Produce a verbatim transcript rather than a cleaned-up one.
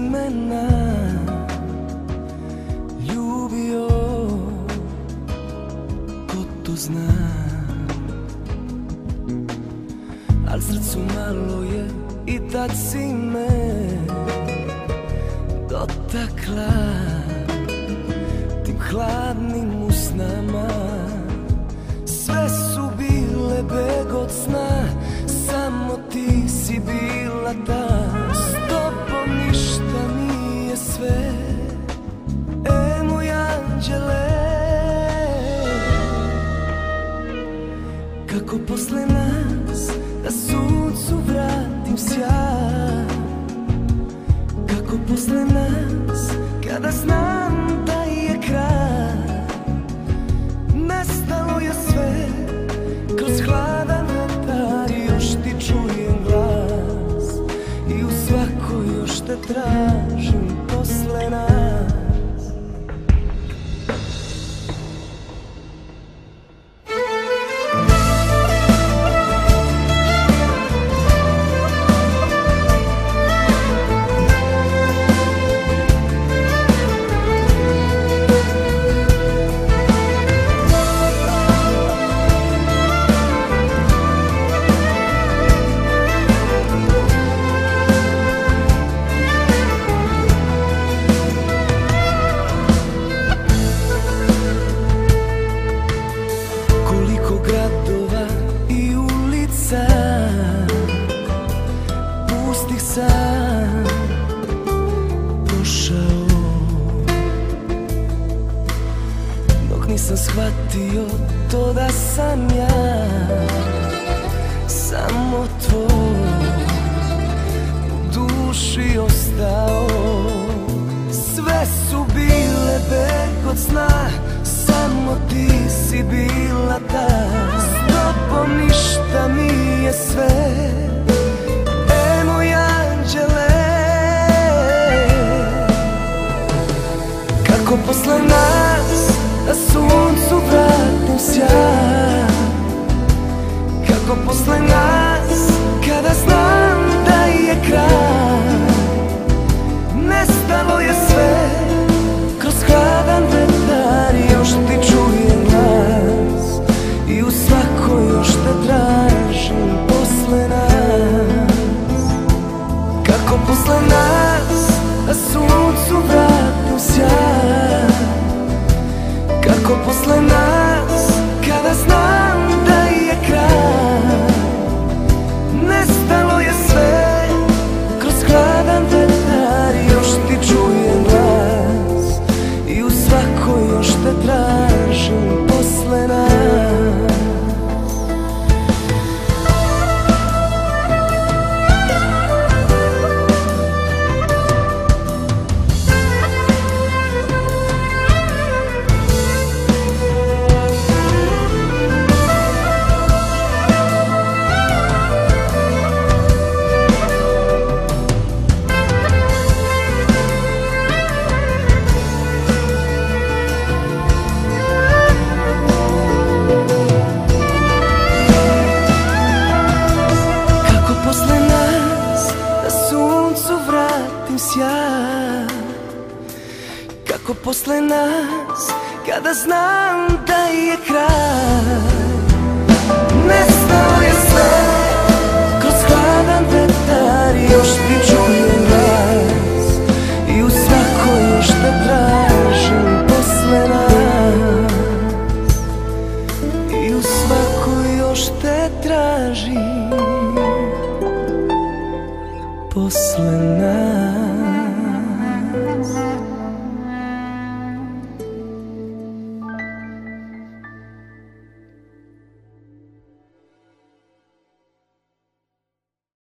mena ljubio, ko to zna. Al srcu malo je i tad si me dotakla tim hladnim usnama. Sve su bile beg od sna, samo ti si bila ta. S tobom ništa nije sve, e moj anđele. Kako posle nas da suncu vratim sjaj, kako posle nas kada znam da je kraj. Nestalo je sve kroz hladan vetar, još ti čujem glas i u svakoj još te tražim posle nas. Pustih sam prošao, dok nisam shvatio to da sam ja samo tvoj, u duši ostao. Sve su bile beg od sna, samo ti si bila ta. S tobom ništa nije sve, e moj anđele. Kako posle nas da suncu vratim sjaj, kako posle nas kada znam da je kraj. Nestalo je sve kroz hladan vetar, još ti čujem glas i u svakoj još te tražim posle nas. Kako posle nas da suncu vratim sjaj, kako posle nas kada znam da je kraj. Nestalo je sve kroz hladan vetar, još ti čujem glas i u svakoj još te tražim posle nas. Kako posle nas kada znam da je kraj. Nestalo je sve kroz hladan vetar, još ti čujem glas i u svakoj još te tražim posle nas. I u svakoj još te tražim posle nas.